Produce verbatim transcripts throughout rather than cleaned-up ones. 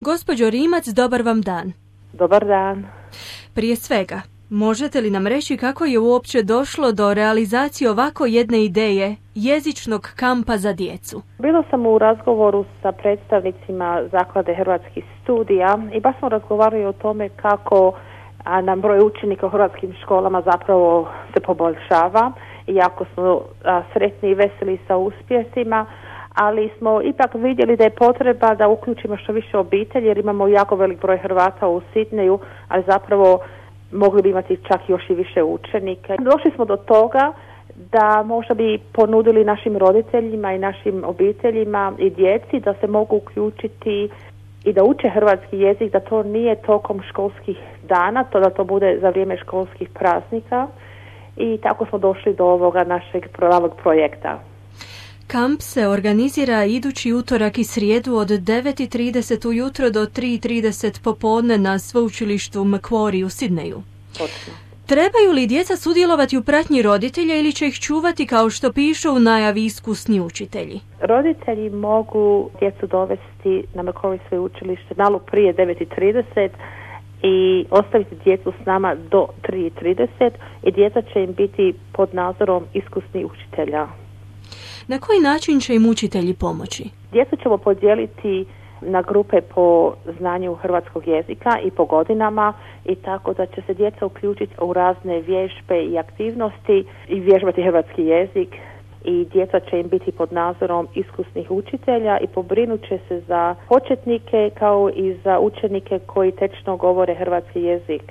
Gospođo Rimac, dobar vam dan. Dobar dan. Prije svega, možete li nam reći kako je uopće došlo do realizacije ovako jedne ideje jezičnog kampa za djecu? Bila sam u razgovoru sa predstavnicima Zaklade hrvatskih studija i baš smo razgovarali o tome kako a, nam broj učenika u hrvatskim školama zapravo se poboljšava i jako smo a, sretni i veseli sa uspjesima, ali smo ipak vidjeli da je potreba da uključimo što više obitelji jer imamo jako velik broj Hrvata u Sidneju, ali zapravo mogli bi imati čak još i više učenika. Došli smo do toga da možda bi ponudili našim roditeljima i našim obiteljima i djeci da se mogu uključiti i da uče hrvatski jezik, da to nije tokom školskih dana, to da to bude za vrijeme školskih praznika i tako smo došli do ovoga našeg pravog projekta. Kamp se organizira idući utorak i srijedu od devet i trideset ujutro do tri i trideset popodne na sveučilištu Macquarie u Sidneju. Točno. Trebaju li djeca sudjelovati u pratnji roditelja ili će ih čuvati kao što piše u najavi iskusni učitelji? Roditelji mogu djecu dovesti na Macquarie sveučilište malo prije devet i trideset i ostaviti djecu s nama do tri i trideset i djeca će im biti pod nadzorom iskusnih učitelja. Na koji način će im učitelji pomoći? Djecu ćemo podijeliti na grupe po znanju hrvatskog jezika i po godinama i tako da će se djeca uključiti u razne vježbe i aktivnosti i vježbati hrvatski jezik i djeca će im biti pod nadzorom iskusnih učitelja i pobrinut će se za početnike kao i za učenike koji tečno govore hrvatski jezik.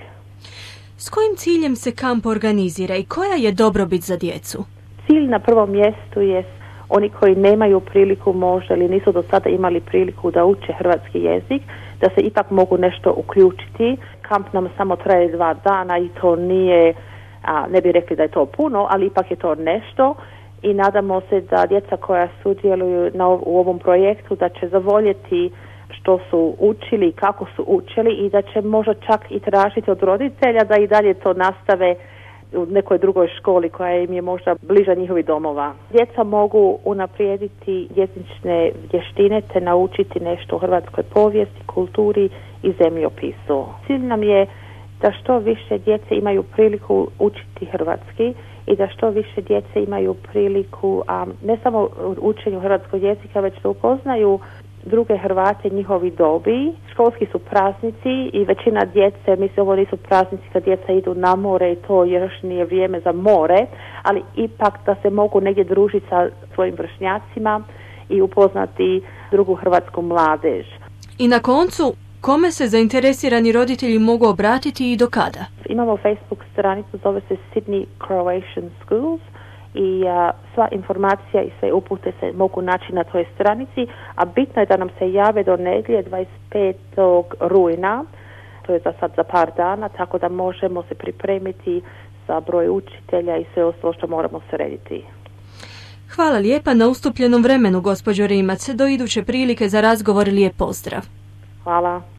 S kojim ciljem se kamp organizira i koja je dobrobit za djecu? Cilj na prvom mjestu je oni koji nemaju priliku možda ili nisu do sada imali priliku da uče hrvatski jezik, da se ipak mogu nešto uključiti. Kamp nam samo traje dva dana i to nije, a, ne bi rekli da je to puno, ali ipak je to nešto i nadamo se da djeca koja sudjeluju na, u ovom projektu da će zavoljeti što su učili i kako su učili i da će možda čak i tražiti od roditelja da i dalje to nastave u nekoj drugoj školi koja im je možda bliža njihovi domova. Djeca mogu unaprijediti jezične vještine te naučiti nešto o hrvatskoj povijesti, kulturi i zemljopisu. Cilj nam je da što više djece imaju priliku učiti hrvatski i da što više djece imaju priliku a, ne samo u učenju hrvatskog jezika, već da upoznaju druge Hrvate njihovi dobi. Školski su praznici i većina djece, mislim ovo nisu praznici kad djeca idu na more i to još nije vrijeme za more, ali ipak da se mogu negdje družiti sa svojim vršnjacima i upoznati drugu hrvatsku mladež. I na koncu, kome se zainteresirani roditelji mogu obratiti i do kada? Imamo Facebook stranicu, zove se Sydney Croatian Schools i a, sva informacija i sve upute se mogu naći na toj stranici, a bitno je da nam se jave do nedjelje dvadeset petog rujna, to je za sad za par dana, tako da možemo se pripremiti za broj učitelja i sve ostalo što moramo srediti. Hvala lijepa na ustupljenom vremenu, gospođo Rimac. Do iduće prilike za razgovor, lijep pozdrav. Hvala.